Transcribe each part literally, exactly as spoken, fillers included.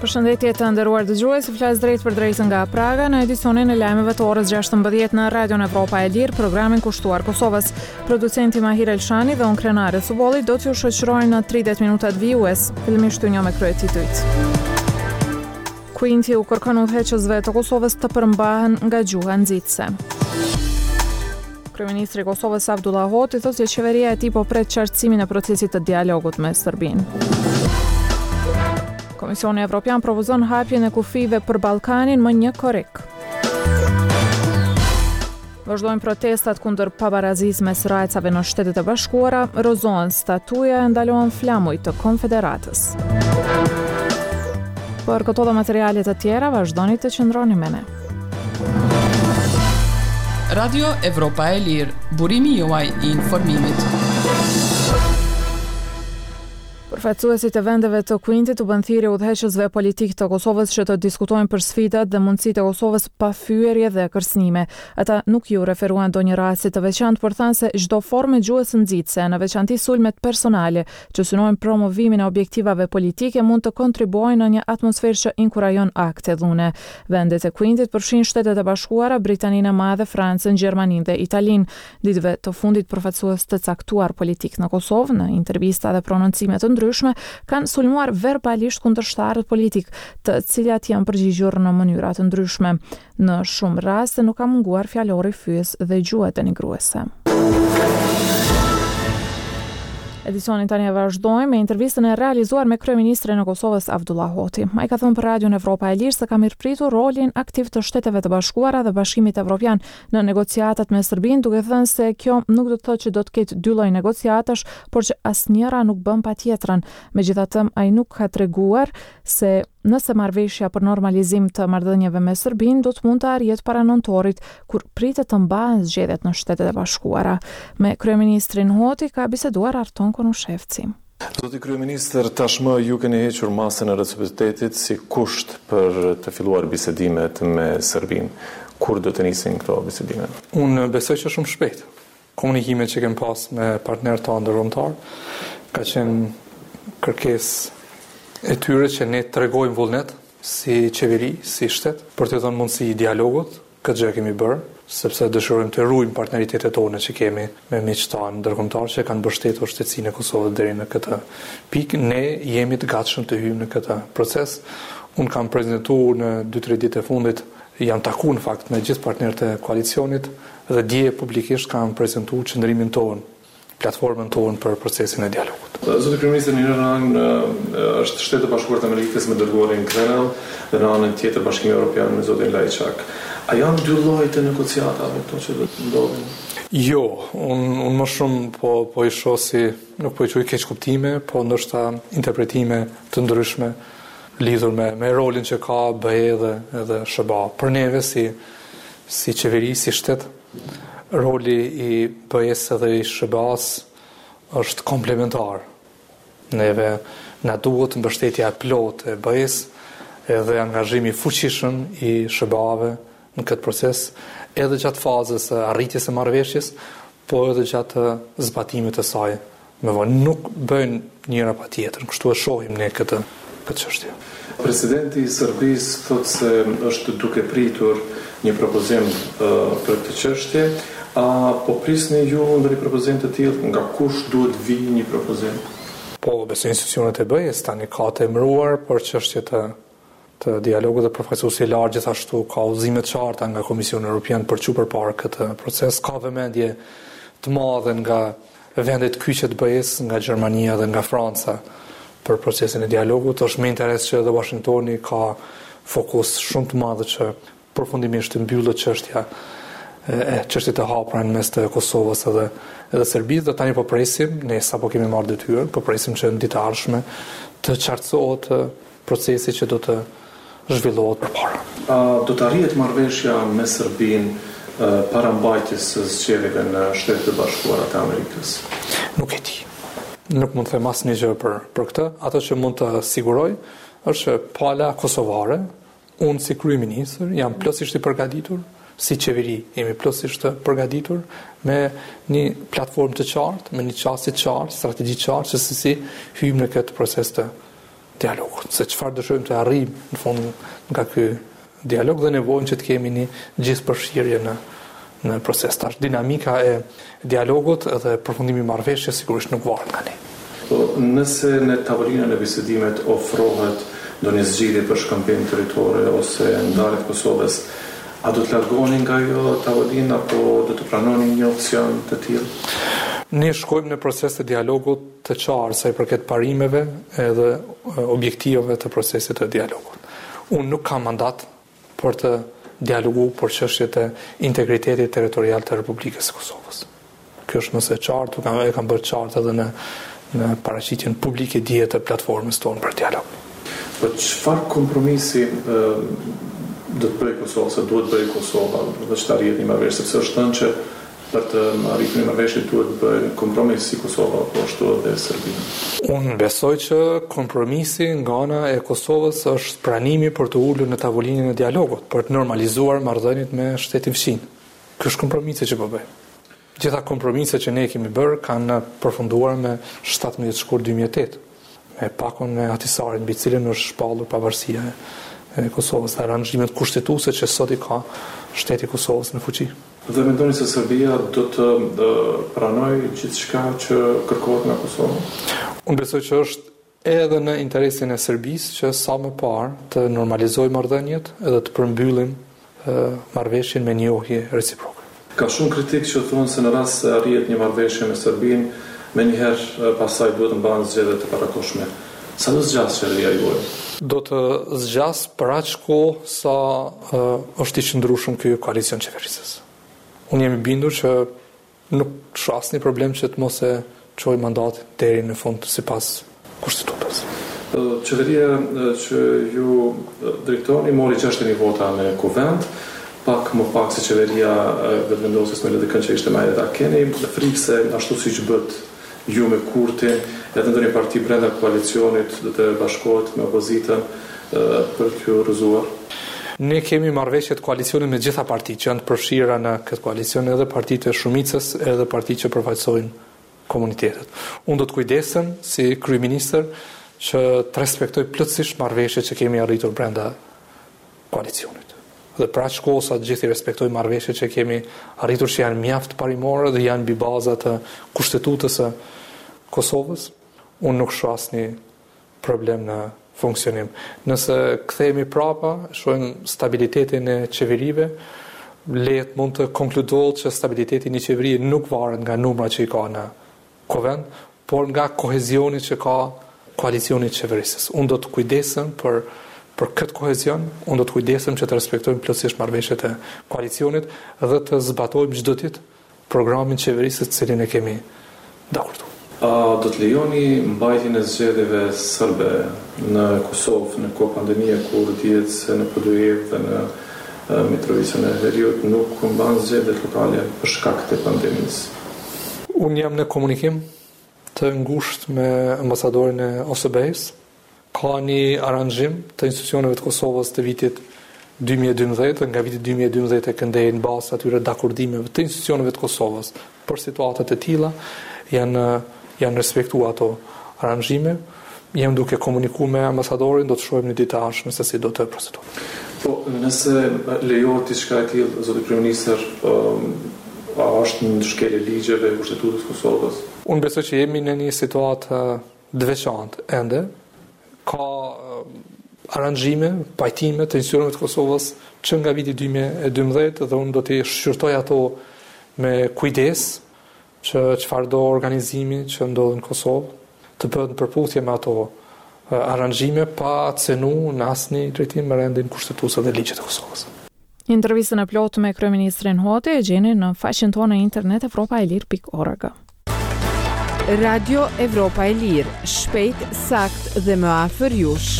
Përshëndetje të nderuar dëgjues, flas drejt për drejt nga Praga në edicionin e lajmeve të orës gjashtëmbëdhjetë në Radion Evropa e Lirë, programin kushtuar Kosovës. Producenti Mahir Elshani dhe unë Krenare Subolli do t'ju shoqërojnë në tridhjetë minutat vijues. Fillimisht ju njoh me kryet tituit. Kuinti u kërkon udhëheqësve të Kosovës të përmbahen nga gjuha nxitse. Kryeministri i Kosovës Avdullah Hoti thotë se qeveria e tij po pret qartësimin e procesit të dialogut me Serbinë. Komisioni Evropian propozon hapjen e kufive për Ballkanin më një korrik. Vazhdojnë protestat kundër pabarazisë mes rajcave në Shtetet e Bashkuara, rrozohen statuja e ndalohen flamuj të Konfederatës. Për këto dhe materiale të tjera, vazhdoni të qëndroni me ne. Radio Evropa e Lirë, burimi juaj i informimit. Përfaqësuesit e vendeve të Kuintit u bën thirrje udhëheqësve politik të Kosovës që të diskutojnë për sfidat dhe mundësitë e Kosovës pa fyerje dhe kërcënime. Ata nuk ju referuan ndonjë rasti të veçantë, por thanë se çdo formë gjuhës nxitse, në veçanti sulmet personale që synojnë promovimin e objektivave politike, mund të kontribuojnë në një atmosferë që inkurajon akte dhune. Vendet e Kuintit përfshin Shtetet e Bashkuara, Britaninë e Madhe, Francën, Gjermaninë dhe Italinë. Ditëve të fundit përfaqësues të caktuar politik në Kosovë në intervista dhe prononcime të ndryshme kanë sulmuar verbalisht kundërshtarët politik, të cilat janë përgjigjur në mënyra të ndryshme. Në shumë raste nuk ka munguar fjalori fyes dhe gjuha denigruese. Edicionin tani e vazhdojmë me intervistën e realizuar me kryeministrin e Kosovës Avdullah Hoti. Ai ka thënë për Radion Evropa e Lirë se ka mirëpritur rolin aktiv të Shteteve të Bashkuara dhe Bashkimit Evropian në negociatat me Serbinë, duke thënë se kjo nuk do të thotë që do të ketë dy lloj negociatash, por që asnjëra nuk bën patjetrën. Megjithatë, ai nuk ka treguar se nëse marrëveshja për normalizim të marrëdhënieve me Serbinë do të mund të arrihet para nëntorit, kur pritet të mbahen zgjedhjet në Shtetet e Bashkuara. Me kryeministrin Hoti ka biseduar Arton Konushevci. Zoti kryeministër, tashmë ju keni hequr masën e reciprocitetit si kusht për të filluar bisedimet me Serbinë. Kur do të nisin këto bisedime? Unë besoj që shumë shpejt. Komunikimet që kem pas me partnerët tanë ndërkombëtar ka qenë kërkesë e tyre që ne të regojmë vullnet si qeveri, si shtet, për të dhënë mundësi i dialogut, këtë gjë kemi bërë, sepse dëshirojmë të ruajmë partneritetet tona që kemi me miqtë tanë ndërkombëtar që kanë mbështetur shtetësinë e Kosovës deri në këtë pikë. Ne jemi të gatshëm të hyjmë në këtë proces. Unë kam prezantuar në dy tre ditë e fundit, jam takuar në fakt me gjithë partnerët e koalicionit dhe dje publikisht kam prezantuar qëndrimin tonë, platformën tonë për procesin e dialogut. Zoti kryeministër, në një anë është Shtetet e Bashkuara të Amerikës me dërguarin Grenell dhe në anën tjetër Bashkimi Evropian me zotin Lajçak. A janë dy lloje të negociatave këto që do të ndodhin? Jo, unë un më shumë po po i shoh si, nuk po i quaj keq kuptime, po ndoshta interpretime të ndryshme lidhur me me rolin që ka B E dhe edhe S B A. Për neve si si qeveri, si shtet, roli i B E-s dhe i S B A-s është komplementar. Neve na duhet mbështetja e plotë e B E-s edhe angazhimi fuqishëm i S B A-ve në këtë proces, edhe gjatë fazës së arritjes së marrëveshjes, po edhe gjatë zbatimit të saj. Me vonë nuk bëjnë njëra patjetër, kështu e shohim ne këtë këtë çështje. Presidenti i Serbisë thotë se është duke pritur një propozim uh, për këtë çështje. A po prisni ju ndonjë propozim të tillë, nga kush duhet vijë një propozim? Po, besoj institucionet e B E-s tani ka të emëruar për çështje të të dialogut dhe përfaqësuesi i lartë, gjithashtu ka udhëzime të qarta nga Komisioni Evropian për çu përpara këtë proces. Ka vëmendje të madhe nga vendet kyçe të B E-s, nga Gjermania dhe nga Franca për procesin e dialogut. Është me interes që edhe Washingtoni ka fokus shumë të madh që përfundimisht të mbyllet çështja e çështjet të hapura në mes të Kosovës edhe edhe Serbisë. Dhe tani po presim, ne sapo kemi marrë detyrën, po presim që në ditë të ardhshme të qartësohet procesi që do të zhvillohet përpara. A do të arrihet marrëveshja me Serbinë para mbajtjes së zgjedhjeve në Shtetet e Bashkuara të Amerikës? Nuk e di. Nuk mund të them asnjë gjë për për këtë. Ato që mund të siguroj është që pala kosovare, unë si kryeministër jam plotësisht i përgatitur, si qeveri jemi plotësisht të përgatitur me një platformë të qartë, me një çështje të qartë, strategji të qartë, se si hyjmë në këtë proces të dialogut, se çfarë dëshirojmë të arrijmë në fund nga ky dialog dhe nevojën që të kemi një gjithëpërfshirje në në proces. Tash dinamika e dialogut dhe përfundimi i marrëveshjes sigurisht nuk varet nga ne. Po, nëse në tavolinën e bisedimet ofrohet ndonjë zgjidhje për shkëmbim territorë ose ndarje të Kosovës, a do të largoheni nga ajo tavolinë apo do të pranoni një opsion të tillë? Ne shkojmë në proces të dialogut të qartë sa i përket parimeve edhe objektiveve të procesit të dialogut. Unë nuk kam mandat për të dialogu për çështjet e integritetit territorial të Republikës së Kosovës. Kjo është mëse qartë, kam, e kam bërë qartë edhe në, në paraqitjen publike dje të platformës tonë për dialog. Po çfarë kompromisi e, do të bëjë Kosova, se duhet bëjë Kosova, dhe që të arrihet një marrëveshje, sepse është thënë që për të arritur një marrëveshje duhet bëjë kompromis si Kosova, po ashtu edhe Serbia. Unë besoj që kompromisi nga ana e Kosovës është pranimi për të ulur në tavolinën e dialogut, për të normalizuar marrëdhëniet me shtetin fqin. Ky është kompromisi që po bëjmë. Gjitha kompromiset që ne kemi bërë kanë përfunduar me shtatëmbëdhjetë shkurt dy mijë e tetë, me pakon e Ahtisarit, mbi cilën është shpallur pavarësia e Kosovës dhe aranxhimet kushtetuese që sot i ka shteti i Kosovës në fuqi. Dhe mendoni se Serbia do të uh, pranojë gjithçka që kërkohet nga Kosova? Unë besoj që është edhe në interesin e Serbisë që sa më parë të normalizojë marrëdhëniet edhe të përmbyllim uh, marrëveshjen me njohje reciproke. Ka shumë kritik që thonë se në rast se arrihet një marrëveshje me Serbinë, menjëherë uh, pasaj duhet të mbahen zgjedhje të parakoshme. Sa do zgjas qeveria juaj? Do të zgjas për aq kohë sa uh, është i qëndrueshëm ky koalicion qeverisës. Unë jam i bindur që nuk shoh asnjë problem që të mos e çojë mandatin deri në fund sipas kushtetutës. Qeveria që ju drejtoni mori gjashtëdhjetë mijë vota në kuvend, pak më pak se qeveria vetëvendosës me L D K-n që ishte më e ta keni frikë se ashtu siç bët ju me Kurtin, edhe ndonjë parti brenda koalicionit do të bashkohet me opozitën për t'ju rrëzuar. Ne kemi marrëveshje të koalicionit me gjitha partitë që janë të përfshira në këtë koalicion, edhe partitë e shumicës, edhe partitë që përfaqësojnë komunitetet. Unë do të kujdesem si kryeministër që të respektoj plotësisht marrëveshjet që kemi arritur brenda koalicionit. Dhe për aq kohë sa të gjithë i respektojnë marrëveshjet që kemi arritur që janë mjaft parimore dhe janë mbi baza të kushtetutës së Kosovës, unë nuk shoh asnjë problem në funksionim. Nëse kthehemi prapa, shohim stabilitetin e qeverive, lehet mund të konkludohet që stabiliteti i një qeverie nuk varet nga numrat që i ka në kuvend, por nga kohezioni që ka koalicioni i qeverisës. Unë do të kujdesem për për këtë kohezion, unë do të kujdesem që të respektojmë plotësisht marrëveshjet e koalicionit dhe të zbatojmë çdo ditë programin e qeverisë të cilin e kemi dakorduar. A do të lejoni mbajtjen e zgjedhjeve serbe në Kosovë në kohë pandemie kur dihet se në P D E dhe në Mitrovicën e Veriut nuk mban zgjedhjet lokale për shkak të pandemisë? Unë jam në komunikim të ngushtë me ambasadorin e O S B-s. Ka një aranxhim të institucioneve të Kosovës të vitit dy mijë e dymbëdhjetë, nga viti dy mijë e dymbëdhjetë e këndej në bazë atyre dakordimeve të institucioneve të Kosovës për situatat e tilla janë janë respektuar ato aranxhime. Jam duke komunikuar me ambasadorin, do të shohim në ditë të ardhshme se si do të procedojmë. Po, nëse lejohet diçka e tillë, zoti kryeministër, a është në shkelje ligjeve të kushtetutës së Kosovës? Unë besoj që jemi në një situatë të veçantë ende. Ka aranxhime, pajtime të institucioneve të Kosovës që nga viti dy mijë e dymbëdhjetë dhe unë do t'i shqyrtoj ato me kujdes që çfarë do organizimi që ndodh në Kosovë të bëhet në përputhje me ato aranxhime pa cenu në asnjë drejtim me rendin kushtetues dhe ligjet e Kosovës. Intervistën e plotë me kryeministrin Hoti e gjeni në faqen tonë në internet evropa e lirë pikë org. Radio Evropa e Lirë, shpejt, sakt dhe më afër jush.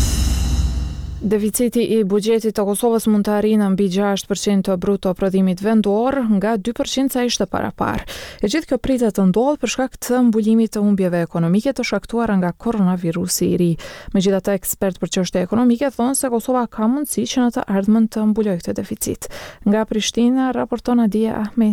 Deficiti i buxhetit të Kosovës mund të arrijë në mbi gjashtë përqind të bruto prodhimit vendor, nga dy përqind sa ishte parapar. E gjithë kjo pritet të ndodhë për shkak të mbulimit të humbjeve ekonomike të shkaktuara nga koronavirusi i ri. Megjithatë, ekspert për çështje ekonomike thonë se Kosova ka mundësi që në të ardhmen të mbulojë këtë deficit. Nga Prishtina raporton Adia Ahmeti.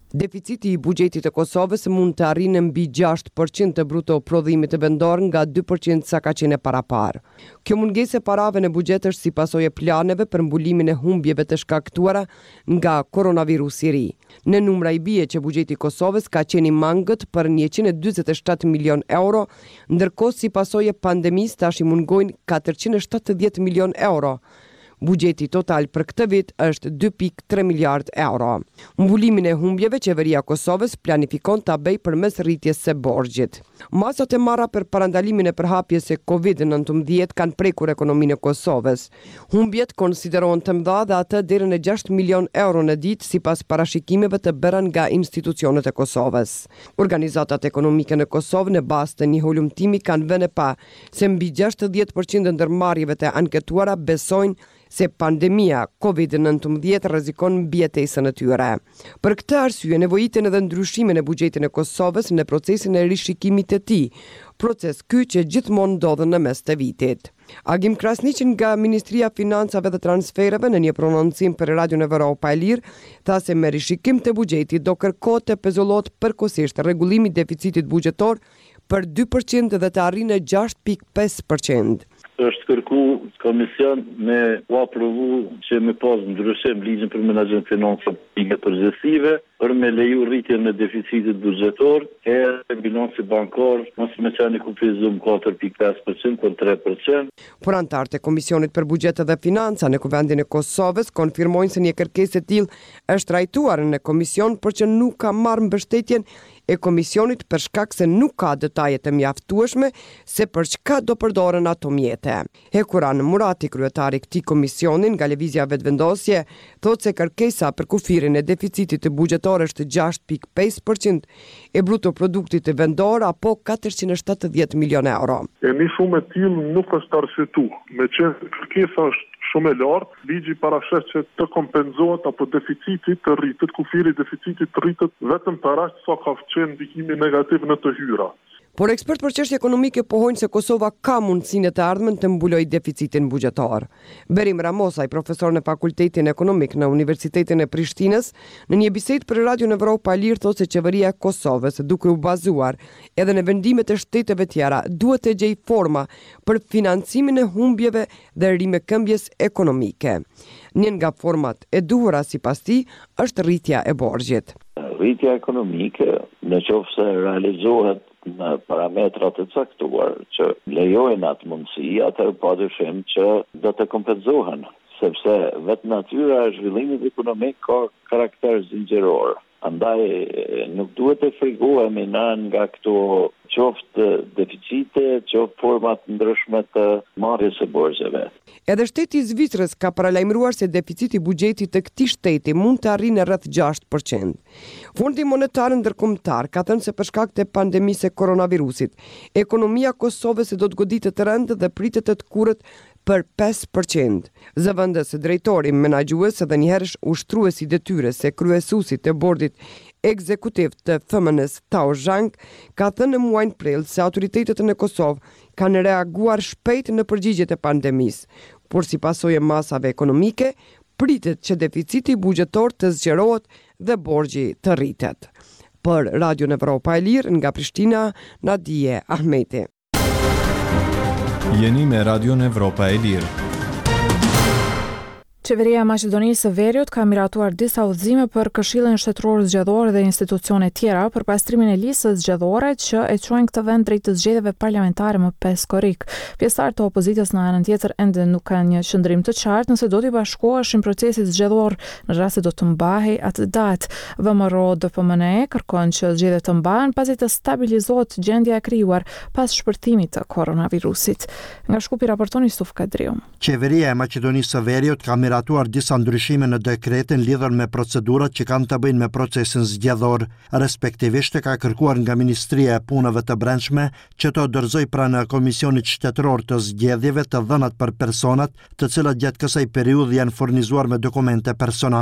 Deficiti i buxhetit të Kosovës mund të arrijë mbi gjashtë përqind të bruto prodhimit të vendor nga dy përqind sa ka qenë parapar. Kjo mungesë e parave në buxhet është si pasojë e planeve për mbulimin e humbjeve të shkaktuara nga koronavirusi i ri. Në numra i bie që buxheti i Kosovës ka qenë i mangët për njëqind e dyzet e shtatë milion euro, ndërkohë si pasojë e pandemisë tash i mungojnë katërqind e shtatëdhjetë milion euro. Buxheti total për këtë vit është dy pikë tre miliard euro. Mbulimin e humbjeve qeveria e Kosovës planifikon ta bëjë përmes rritjes së borxhit. Masat e marra për parandalimin e përhapjes së kovid nëntëmbëdhjetë kanë prekur ekonominë e Kosovës. Humbjet konsiderohen të mëdha dhe atë deri në gjashtë milion euro në ditë sipas parashikimeve të bëra nga institucionet e Kosovës. Organizatat ekonomike në Kosovë në bazë të një holumtimi kanë vënë pa se mbi gjashtëdhjetë përqind e ndërmarrjeve të anketuara besojnë se pandemia kovid nëntëmbëdhjetë rrezikon mbijetesën e tyre. Për këtë arsye nevojiten edhe ndryshime në buxhetin e Kosovës në procesin e rishikimit të tij, proces ky që gjithmonë ndodh në mes të vitit. Agim Krasniq nga Ministria e Financave dhe Transfereve në një prononcim për Radion Evropa e Lirë tha se me rishikim të buxhetit do kërkohet të pezullohet përkohësisht rregullimi i deficitit buxhetor për dy përqind dhe të arrijë në gjashtë pikë pesë përqind. Është kërku komision me u aprovu që me pas ndryshim ligjin për menaxhim financave publike përgjithësive për me leju rritjen e deficitit buxhetor e bilanci bankar mos me qenë kufizum katër pikë pesë përqind për tre përqind. Por antarët e Komisionit për Buxhet dhe Financa në Kuvendin e Kosovës konfirmojnë se një kërkesë e tillë është trajtuar në komision por që nuk ka marrë mbështetjen e komisionit për shkak se nuk ka detaje të mjaftueshme se për çka do përdoren ato mjete. Hekuran Murati, kryetari i këtij komisioni nga Lëvizja Vetvendosje, thotë se kërkesa për kufirin e deficitit të buxhetor është gjashtë pikë pesë përqind e bruto produktit të vendor apo katërqind e shtatëdhjetë milion euro. E një shumë e tillë nuk është arsyetu, me që kërkesa është shumë e lartë, ligji parashes që të kompenzohet apo deficiti të rritet, kufiri deficitit të rritet vetëm për aq sa ka qenë ndikimi negativ në të hyra. Por ekspert për çështje ekonomike pohojnë se Kosova ka mundësinë e të ardhmen të mbulojë deficitin buxhetor. Berim Ramosaj, profesor në Fakultetin Ekonomik në Universitetin e Prishtinës, në një bisedë për Radion Evropa e Lirë thotë se qeveria e Kosovës, duke u bazuar edhe në vendimet e shteteve tjera, duhet të gjejë forma për financimin e humbjeve dhe rimëkëmbjes ekonomike. Një nga format e duhura sipas tij është rritja e borxhit. Rritja ekonomike, në qoftë se realizohet në parametrat e caktuar që lejojnë atë mundësi, atëherë padyshim që do të kompenzohen, sepse vetë natyra e zhvillimit ekonomik ka karakter zinxhiror. Andaj nuk duhet të frikohemi na nga këto qoftë deficite, qoftë format ndryshme të marrjes së borxheve. Edhe shteti i Zvicrës ka paralajmëruar se deficiti i buxhetit të këtij shteti mund të arrijë në rreth gjashtë përqind. Fondi Monetar Ndërkombëtar ka thënë se për shkak të pandemisë së koronavirusit, ekonomia e Kosovës do të goditet të rëndë dhe pritet të të kurrët për pesë përqind. Zëvendës drejtori menaxhues dhe njëherësh ushtruesi i detyrës së kryesuesit të bordit ekzekutiv të F M N-s Tao Zhang ka thënë në muajin prill se autoritetet në Kosovë kanë reaguar shpejt në përgjigjet e pandemisë, por si pasojë e masave ekonomike, pritet që deficiti buxhetor të zgjerohet dhe borxhi të rritet. Për Radion Evropa e Lirë nga Prishtina, Nadije Ahmeti. Jeni me Radion Evropa e Lirë. Qeveria e Maqedonisë së Veriut ka miratuar disa udhëzime për Këshillin Shtetëror Zgjedhor dhe institucione tjera për pastrimin e listës zgjedhore që e çojnë këtë vend drejt të zgjedhjeve parlamentare më peskorik. Pjesëtarët e opozitës në anën tjetër ende nuk kanë një qëndrim të qartë nëse do t'i bashkoheshin procesit zgjedhor në rast se do të mbahej atë datë. V M R O D P M N E kërkon që zgjedhjet të mbahen pasi të stabilizohet gjendja e krijuar pas shpërthimit të koronavirusit. Nga Shkupi raporton Yusuf Kadriu. Qeveria e Maqedonisë së Veriut ka miratuar disa ndryshime në dekretin lidhur me procedurat që kanë të bëjnë me procesin zgjedhor. Respektivisht ka kërkuar nga Ministria e Punëve të Brendshme që të dorëzoj pranë Komisionit Shtetëror të Zgjedhjeve të dhënat për personat të cilat gjatë kësaj periudhë janë furnizuar me dokumente personale.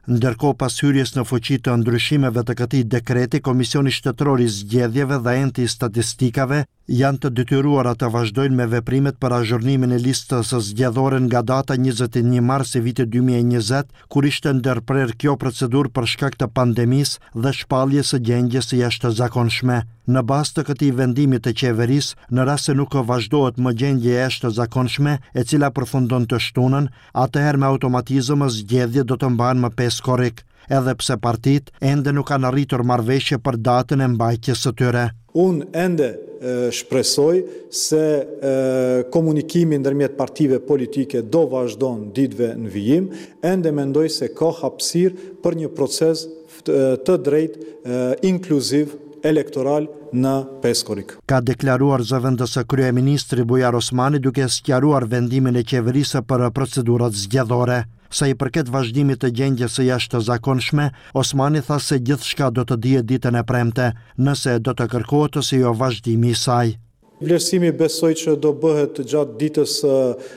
Ndërkohë pas hyrjes në fuqi të ndryshimeve të këtij dekreti, Komisioni Shtetëror i Zgjedhjeve dhe Enti i Statistikave janë të detyruara të vazhdojnë me veprimet për azhurnimin e listës së zgjedhore nga data njëzet e një mars i vitit dy mijë e njëzet, kur ishte ndërprer kjo procedurë për shkak të pandemisë dhe shpalljes së gjendjes së jashtëzakonshme. Në bazë të këtij vendimi të qeverisë, në rast se nuk vazhdohet më gjendje e jashtëzakonshme e cila përfundon të shtunën, atëherë me automatizëm zgjedhjet do të mbahen më pesë korrik, edhe pse partitë ende nuk kanë arritur marrëveshje për datën e mbajtjes së tyre. Unë ende e, shpresoj se e, komunikimi ndërmjet partive politike do vazhdon ditëve në vijim, ende mendoj se ka hapësirë për një proces të, të drejtë e, inkluziv elektoral në pesë korrik. Ka deklaruar zëvendësë kryeministri Bujar Osmani duke sqaruar vendimin e qeverisë për procedurat zgjedhore. Sa i përket vazhdimit të gjendjes së jashtëzakonshme, Osmani tha se gjithçka do të dihet ditën e premte, nëse do të kërkohet ose jo vazhdimi i saj. Vlerësimi besoj që do bëhet gjatë ditës e,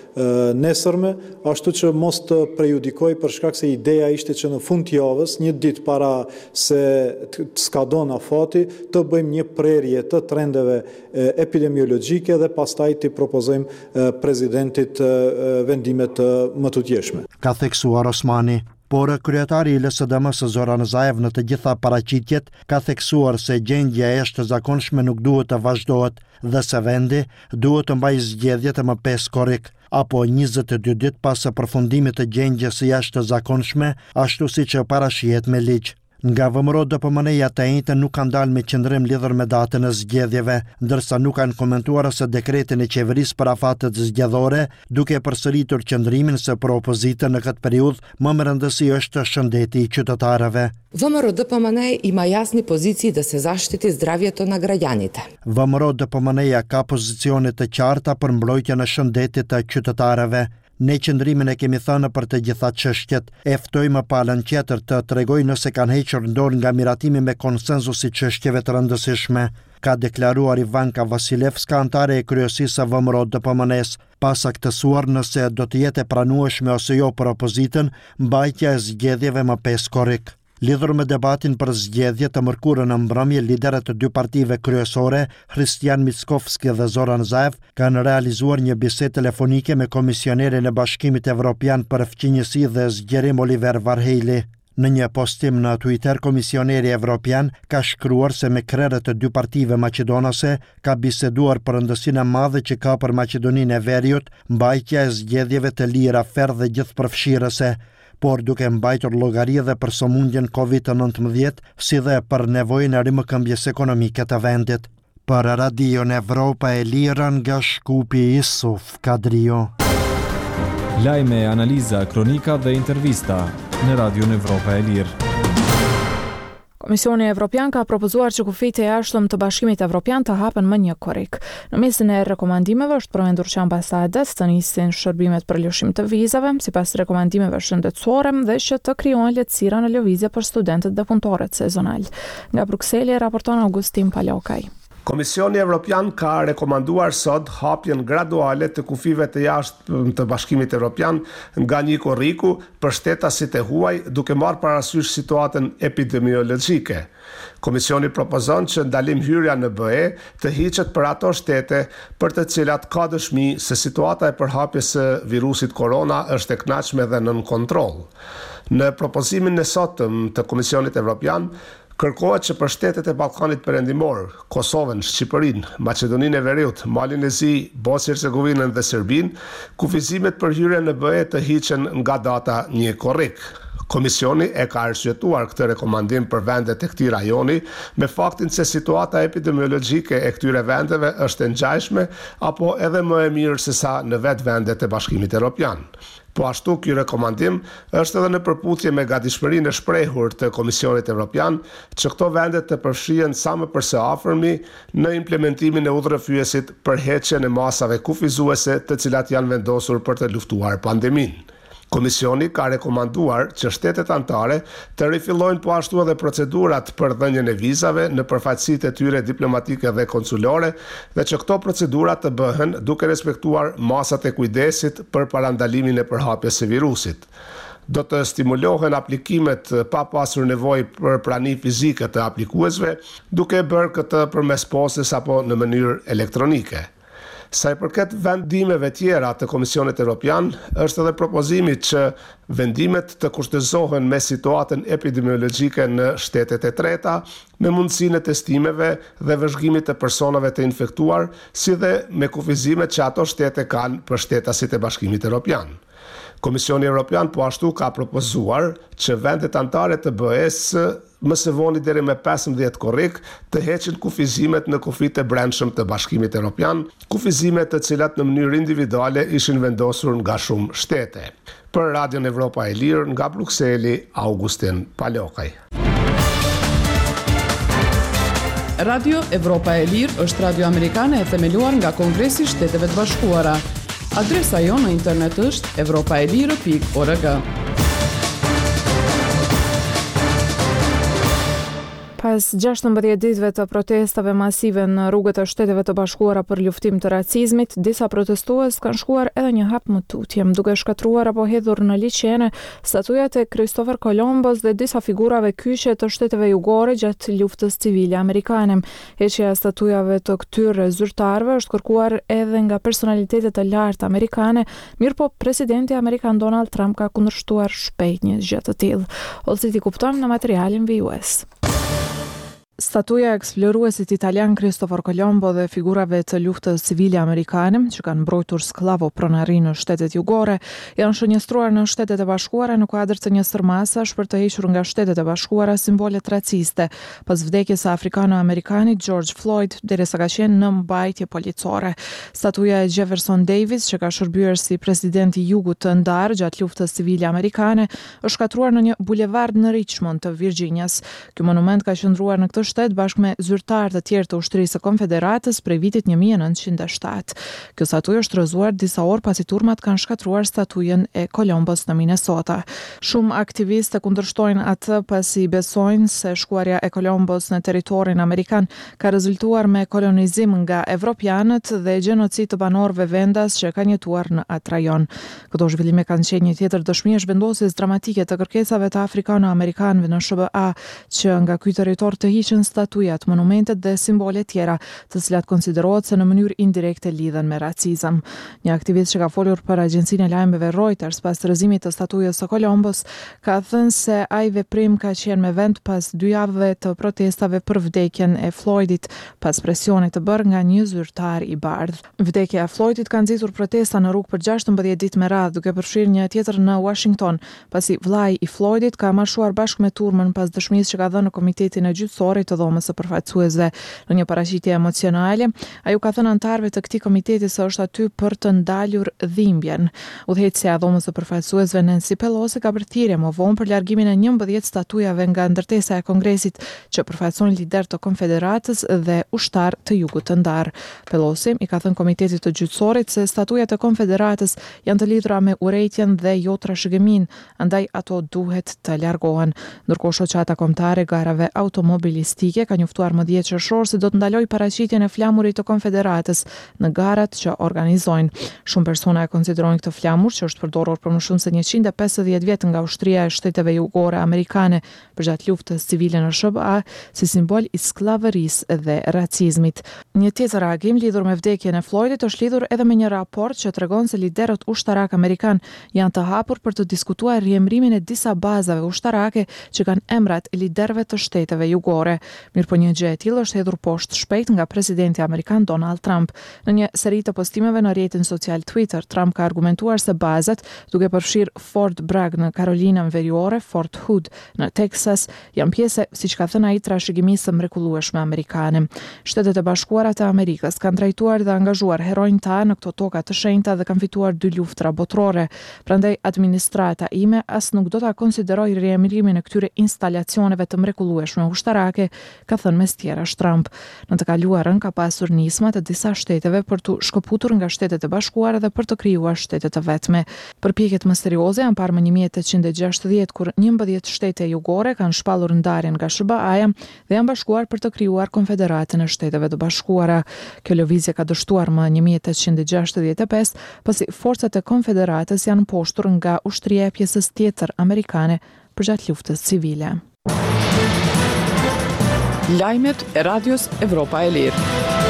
nesërme, ashtu që mos të prejudikoj për shkak se ideja ishte që në fund të javës, një ditë para se të skadon afati, të bëjmë një prerje të trendeve e, epidemiologjike dhe pastaj të propozojmë e, presidentit e, vendimet e, më të tjeshme. Ka theksuar Osmani. Por kryetari i L S D M-s Zoran Zaev në të gjitha paraqitjet ka theksuar se gjendja e jashtëzakonshme nuk duhet të vazhdohet dhe se vendi duhet të mbajë zgjedhjet e më pesë korrik, apo njëzet e dy ditë pas përfundimit të gjendjes së jashtëzakonshme, ashtu siç parashihet me ligj. Nga V M R O D P M N-ja të njëjtën nuk kanë dalë me qëndrim lidhur me datën e zgjedhjeve, ndërsa nuk kanë komentuar as dekretin e qeverisë për afatet zgjedhore, duke përsëritur qëndrimin se për opozitën në këtë periudhë më më rëndësi është shëndeti i qytetarëve. V M R O D P M N ima jasni poziciji da se zaštiti zdravlje na građanite. V M R O D P M N-ja ka pozicione të qarta për mbrojtjen e shëndetit të qytetarëve. Ne qëndrimin e kemi thënë për të gjitha çështjet, e ftojmë palën tjetër të tregojë nëse kanë hequr dorë nga miratimi me konsenzus i çështjeve të rëndësishme, ka deklaruar Ivanka Vasilevska, antare e kryesisë së V M R O D P M N-s, pas aktësuar nëse do të jetë e pranueshme ose jo për opozitën mbajtja e zgjedhjeve më pesë korrik. Lidhur me debatin për zgjedhje të mërkurën në mbrëmje, liderët të dy partive kryesore, Hristian Mickovski dhe Zoran Zaev, kanë realizuar një bisedë telefonike me komisionerin e Bashkimit Evropian për fqinjësi dhe zgjerim Oliver Varhejli. Në një postim në Twitter, komisioneri evropian ka shkruar se me krerët të dy partive maqedonase ka biseduar për rëndësinë e madhe që ka për Maqedoninë e Veriut mbajtja e zgjedhjeve të lira, ferë dhe gjithëpërfshirëse, por duke mbajtur llogari edhe për sëmundjen Covid nëntëmbëdhjetë, si dhe për nevojën e rimëkëmbjes ekonomike të vendit. Për Radion Evropa e Lirë nga Shkupi, Isuf Kadrio. Lajme, analiza, kronika dhe intervista në Radion Evropa e Lirë. Komisioni Evropian ka propozuar që kufijtë e jashtëm të Bashkimit Evropian të hapen më një korrik. Në mesin e rekomandimeve është përmendur që ambasadat të nisin shërbimet për lëshim të vizave, sipas rekomandimeve shëndetësore dhe që të krijohen lehtësira në lëvizje për studentët dhe punëtorët sezonal. Nga Brukseli raporton Augustin Palokaj. Komisioni Evropian ka rekomanduar sot hapjen graduale të kufive të jashtëm të Bashkimit Evropian nga një korriku për shtetasit e huaj, duke marrë parasysh situatën epidemiologjike. Komisioni propozon që ndalim hyrja në B E të hiqet për ato shtete për të cilat ka dëshmi se situata e përhapjes së virusit korona është e kënaqshme dhe nën kontroll. Në propozimin e sotëm të Komisionit Evropian, kërkohet që për shtetet e Ballkanit Perëndimor, Kosovën, Shqipërinë, Maqedoninë e Veriut, Malin e Zi, Bosnjë-Hercegovinën dhe Serbinë, kufizimet për hyrje në B E të hiqen nga data një korrik. Komisioni e ka arsyetuar këtë rekomandim për vendet e këtij rajoni me faktin se situata epidemiologjike e këtyre vendeve është e ngjashme apo edhe më e mirë se sa në vetë vendet e Bashkimit Evropian. Po ashtu, ky rekomandim është edhe në përputhje me gatishmërinë e shprehur të Komisionit Evropian që këto vende të përfshihen sa më përse afërmi në implementimin e udhërrëfyesit për heqjen e masave kufizuese të cilat janë vendosur për të luftuar pandeminë. Komisioni ka rekomanduar që shtetet anëtare të rifillojnë po ashtu edhe procedurat për dhënien e vizave në përfaqësitë e tyre diplomatike dhe konsulore dhe që këto procedurat të bëhen duke respektuar masat e kujdesit për parandalimin e përhapjes së virusit. do të stimulohen aplikimet pa pasur nevojë për prani fizike të aplikuesve, duke bërë këtë përmes postës apo në mënyrë elektronike. Sa i përket vendimeve tjera të Komisionit Evropian, është edhe propozimi që vendimet të kushtëzohen me situatën epidemiologjike në shtetet e treta, me mundësinë e testimeve dhe vëzhgimit të personave të infektuar, si dhe me kufizimet që ato shtete kanë për shtetasit e Bashkimit Evropian. Komisioni Evropian po ashtu ka propozuar që vendet anëtare të B E-s më së voni deri me pesëmbëdhjetë korrik të heqin kufizimet në kufit e brendshëm të Bashkimit Evropian, kufizimet të cilat në mënyrë individuale ishin vendosur nga shumë shtete. Për Radion Evropa e Lirë, nga Brukseli, Augustin Palokaj. Radio Evropa e Lirë është radio amerikane e themeluar nga Kongresi i Shteteve të Bashkuara. Adresa jo në internet është evropaelire pikë org. Pas gjashtëmbëdhjetë ditëve të protestave masive në rrugët e Shteteve të Bashkuara për luftim të racizmit, disa protestues kanë shkuar edhe një hap më tutje, duke shkatruar apo hedhur në liçene statujat e Christopher Columbus dhe disa figurave kyçe të shteteve jugore gjatë luftës civile amerikane. Heqja e statujave të këtyre zyrtarëve është kërkuar edhe nga personalitetet e lartë amerikane, mirëpo presidenti amerikan Donald Trump ka kundërshtuar shpejt një gjë të tillë. Ose ti kuptojmë në materialin vijues. Statuja e eksploruesit italian Cristoforo Colombo dhe figurave të luftës civile amerikane që kanë mbrojtur sklavo pronari në shtetet jugore janë shënjestruar në Shtetet e Bashkuara në kuadër të një sërmasash për të hequr nga Shtetet e Bashkuara simbolet raciste pas vdekjes së afrikano-amerikanit George Floyd, derisa ka qenë në mbajtje policore. Statuja e Jefferson Davis, që ka shërbyer si presidenti i Jugut të ndar gjatë luftës civile amerikane, është shkatruar në një bulevard në Richmond të Virginias. Ky monument ka qëndruar në këtë shtet bashkë me zyrtarë të tjerë të ushtrisë së Konfederatës prej vitit një mijë e nëntëqind e shtatë. Kjo statujë është rrëzuar disa orë pasi turmat kanë shkatruar statujën e Columbus në Minnesota. Shumë aktivistë kundërshtojnë atë pasi besojnë se shkuarja e Columbus në territorin amerikan ka rezultuar me kolonizim nga evropianët dhe gjenocid të banorëve vendas që kanë jetuar në atë rajon. Këto zhvillime kanë qenë një tjetër dëshmi e zhvendosjes dramatike të kërkesave të afrikano-amerikanëve në S B A që nga ky territor të hiqen statujat, monumentet dhe simbole tjera, të cilat konsiderohet se në mënyrë indirekte lidhen me racizëm. Një aktivist që ka folur për agjencinë e lajmeve Reuters pas rrëzimit të statujës së Columbus ka thënë se ai veprim ka qenë me vend pas dy javëve të protestave për vdekjen e Floydit pas presionit të bërë nga një zyrtar i bardhë. Vdekja e Floydit ka nxitur protesta në rrugë për gjashtëmbëdhjetë ditë me radhë, duke përfshirë një tjetër në Washington, pasi vllai i Floydit ka marshuar bashkë me turmën pas dëshmisë që ka dhënë në Komitetin e Gjyqësorit të dhomës së përfaqësuesve. Në një paraqitje emocionale, ai u ka thënë anëtarëve të këtij komiteti se është aty për të ndalur dhimbjen. Udhëheqësja e dhomës së përfaqësuesve Nancy Pelosi ka bërë thirrje më vonë për largimin e njëmbëdhjetë statujave nga ndërtesa e Kongresit që përfaqësojnë lider të Konfederatës dhe ushtar të Jugut të ndar. Pelosi i ka thënë Komitetit të Gjyqësorit se statujat e Konfederatës janë të lidhura me urrejtjen dhe jo trashëgimin, andaj ato duhet të largohen. Ndërkohë shoqata kombëtare garave automobilistike ka njoftuar më dhjetë qershor se do të ndalojë paraqitjen e flamurit të Konfederatës në garat që organizojnë. Shumë persona e konsiderojnë këtë flamur, që është përdorur për më shumë se njëqind e pesëdhjetë vjet nga ushtria e shteteve jugore amerikane përgjatë luftës civile në S B A, si simbol i skllavërisë dhe racizmit. Një tjetër reagim lidhur me vdekjen e Floydit është lidhur edhe me një raport që tregon se liderët ushtarak amerikan janë të hapur për të diskutuar riemrimin e disa bazave ushtarake që kanë emrat e liderëve të shteteve jugore. Mirëpo një gjë e tillë është hedhur poshtë shpejt nga presidenti amerikan Donald Trump. Në një seri të postimeve në rrjetin social Twitter, Trump ka argumentuar se bazat, duke përfshirë Fort Bragg në Karolinën Veriore, Fort Hood në Texas, janë pjesë, siç ka thënë ai, trashëgimisë së mrekullueshme amerikane. Shtetet e Bashkuara të Amerikës kanë trajtuar dhe angazhuar heronjtë ta në këto toka të shenjta dhe kanë fituar dy luftra botërore. Prandaj administrata ime as nuk do ta konsideroj riemrimin e këtyre instalacioneve të mrekullueshme ushtarake ka thënë mes tjerash Trump. Në të kaluarën ka pasur nisma të disa shteteve për të shkëputur nga Shtetet e Bashkuara dhe për të krijuar shtete të vetme. Përpjekjet misterioze janë parë më një mijë e tetëqind e gjashtëdhjetë kur njëmbëdhjetë shtete jugore kanë shpallur ndarjen nga S B A-ja dhe janë bashkuar për të krijuar Konfederatën e Shteteve të Bashkuara. Kjo lëvizje ka dështuar më një mijë e tetëqind e gjashtëdhjetë e pesë, pasi forcat e Konfederatës janë poshtur nga ushtria e pjesës tjetër amerikane përgjatë luftës civile. Lajmet e Radios Evropa e Lirë.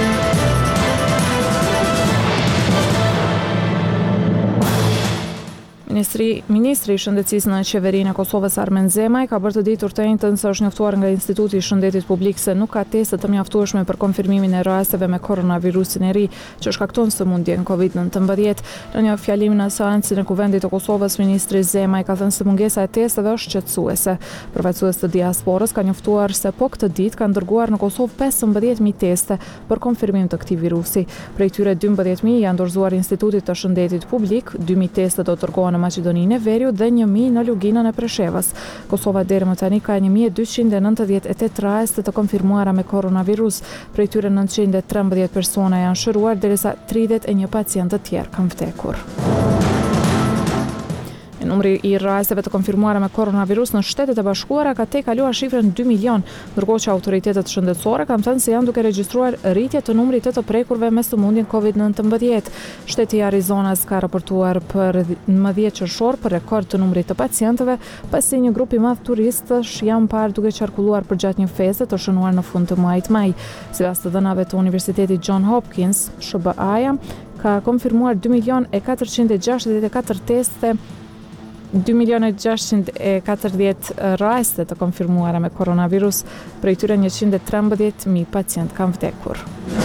Ministri, Ministri i Shëndetësisë në qeverinë e Kosovës Armen Zemaj ka bërë të ditur të njëjtën se është njoftuar nga Instituti i Shëndetit Publik se nuk ka teste të mjaftueshme për konfirmimin e rasteve me koronavirusin e ri që shkakton sëmundjen kovid nëntëmbëdhjetë. Në një fjalim në seancën e Kuvendit të Kosovës, ministri Zemaj ka thënë se mungesa e testeve është shqetësuese. Përfaqësues të diasporës ka njoftuar se po këtë ditë kanë dërguar në Kosovë pesëmbëdhjetë mijë teste për konfirmim të këtij virusi. Prej tyre dymbëdhjetë mijë janë dorëzuar Institutit të Shëndetit Publik, dy mijë teste do të dërgohen në Maqedoninë e Veriut dhe një mijë në Luginën e Preshevës. Kosova deri më tani ka një mijë e dyqind e nëntëdhjetë e tetë raste të konfirmuara me koronavirus. Prej tyre nëntëqind e trembëdhjetë persona janë shëruar derisa tridhjetë e një pacient të tjerë kanë vdekur. Numri i rasteve të konfirmuara me koronavirus në Shtetet e Bashkuara ka tejkaluar shifrën dy milion, ndërkohë që autoritetet shëndetësore kanë thënë se janë duke regjistruar rritje të numrit të të prekurve me sëmundjen kovid nëntëmbëdhjetë. Shteti i Arizonas ka raportuar për më dhjetë qershor për rekord të numrit të pacientëve, pasi një grup i madh turistësh janë parë duke qarkulluar përgjatë një feste të shënuar në fund të muajit maj. Sipas të dhënave të Universitetit John Hopkins, S B A-ja ka konfirmuar dy milion e katërqind e gjashtëdhjetë e katër teste dy milion e gjashtëqind e katërdhjetë raste të konfirmuara me koronavirus, prej tyre njëqind e trembëdhjetë mijë pacient kanë vdekur.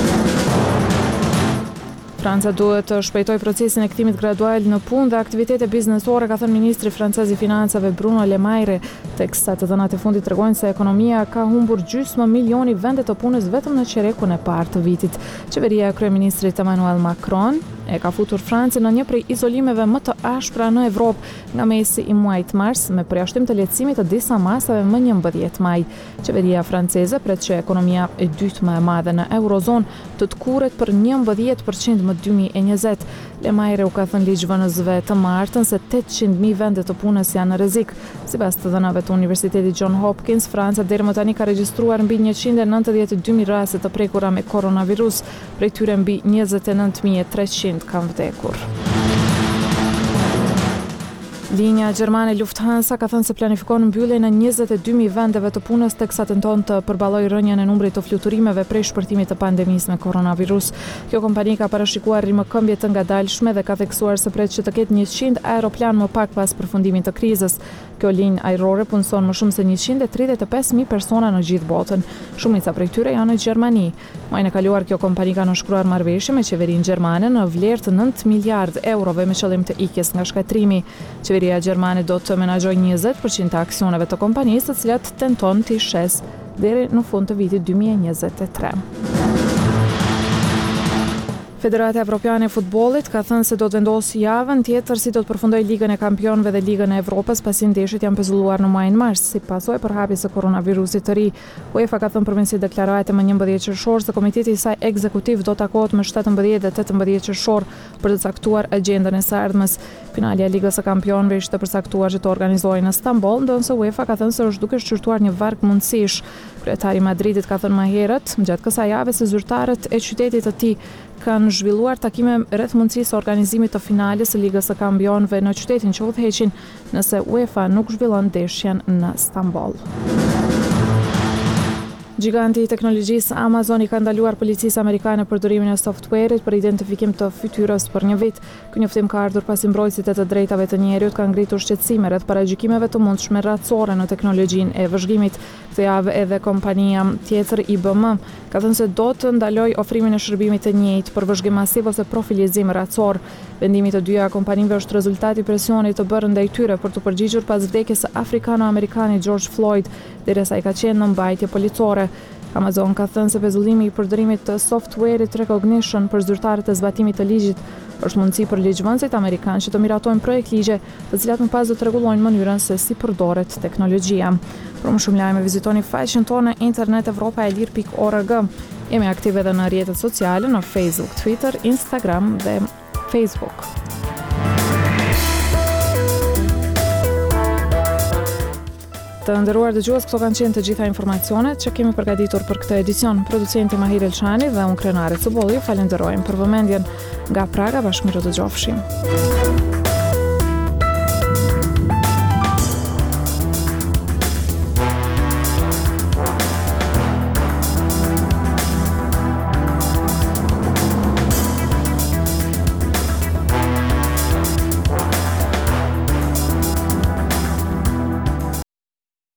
Franca duhet të shpejtojë procesin e kthimit gradual në punë dhe aktivitete biznesore, ka thënë ministri francez i financave Bruno Le Maire, teksa të dhënat e fundit tregojnë se ekonomia ka humbur gjysmë milioni vende të punës vetëm në qerekun e parë të vitit. Qeveria e kryeministrit Emmanuel Macron e ka futur Francën në një prej izolimeve më të ashpra në Evropë nga mesi i muajit mars, me përjashtim të lehtësimit të disa masave më njëmbëdhjetë maj. Qeveria franceze pret që ekonomia e dytë më e madhe në Eurozonë të tkurret për njëmbëdhjetë përqind më dy mijë e njëzet. Le Maire u ka thënë ligjvënësve të martën se tetëqind mijë vende të punës janë në rrezik. Sipas të dhënave të Universitetit John Hopkins, Franca deri më tani ka regjistruar mbi njëqind e nëntëdhjetë e dy mijë raste të prekura me koronavirus, prej tyre mbi njëzet e nëntë mijë e treqind kanë vdekur. Linja gjermane Lufthansa ka thënë se planifikon mbylljen e njëzet e dy mijë vendeve të punës teksa tenton të përballojë rënien e numrit të fluturimeve prej shpërtimit të pandemisë me koronavirus. Kjo kompani ka parashikuar rimëkëmbje të ngadalshme dhe ka theksuar se pret që të ketë njëqind aeroplan më pak pas përfundimit të krizës. Kjo linjë ajrore punson më shumë se njëqind e tridhjetë e pesë mijë persona në gjithë botën. Shumica prej tyre janë në Gjermani. Muajin e kaluar kjo kompani ka nënshkruar marrëveshje me qeverinë gjermane në vlerë të nëntë miliardë eurove me qëllim të ikjes nga shkatrimi. Qeveria gjermane do të menaxhojë njëzet përqind të aksioneve të kompanisë, të cilat tenton të shes deri në fund të vitit dy mijë e njëzet e tre. Federata Evropiane e Futbollit ka thënë se do të vendosë javën tjetër si do të përfundojë Ligën e Kampionëve dhe Ligën e Evropës pasi ndeshjet janë pezulluar në muajin mars si pasojë përhapjes së koronavirusit të ri. UEFA ka thënë përmes deklarate më njëmbëdhjetë qershor se komiteti i saj ekzekutiv do takohet më shtatëmbëdhjetë dhe tetëmbëdhjetë qershor për të caktuar agjendën e së ardhmes. Finalja e Ligës së Kampionëve ishte përcaktuar që të organizohej në Stamboll, ndonse UEFA ka thënë se është duke shqyrtuar një varg mundësish. Kryetari i Madridit ka thënë më herët, gjatë kësaj jave, se zyrtarët e qytetit të tij kanë zhvilluar takime rreth mundësisë së organizimit të finales së Ligës së Kampionëve në qytetin që udhëheqin nëse UEFA nuk zhvillon ndeshjen në Stamboll. Giganti i teknologjisë Amazon i ka ndaluar policisë amerikane përdorimin e software-it për identifikim të fytyrës për një vit. Ky njoftim ka ardhur pasi mbrojtësit e të drejtave të njerëzit kanë ngritur shqetësime rreth paragjykimeve të mundshme racore në teknologjinë e vëzhgimit. Këtë javë edhe kompania tjetër I B M ka thënë se do të ndalojë ofrimin e shërbimit të njëjtë për vëzhgim masiv ose profilizim racor. Vendimi të dyja kompanive është rezultati i presionit të bërë ndaj tyre për të përgjigjur pas vdekjes së afrikano-amerikanit George Floyd, derisa ai ka qenë në mbajtje policore. Amazon ka thënë se pezullimi i përdorimit të software-it recognition për zyrtarët e zbatimit të ligjit është mundësi për ligjvënësit amerikanë që të miratojnë projekt ligje, të cilat më pas do të rregullojnë mënyrën se si përdoret teknologjia. Për më shumë lajme vizitoni faqen tonë në internet evropa e lir pikë org. Jemi aktive edhe në rrjetet sociale në Facebook, Twitter, Instagram dhe Facebook. Të nderuar dëgjues, këto kanë qenë të gjitha informacionet që kemi përgatitur për këtë edicion. Producenti Mahir Elçani dhe unë Krenare Cubolli, falenderojmë për vëmendjen. Nga Praga, bashkëmirë të dëgjofshim.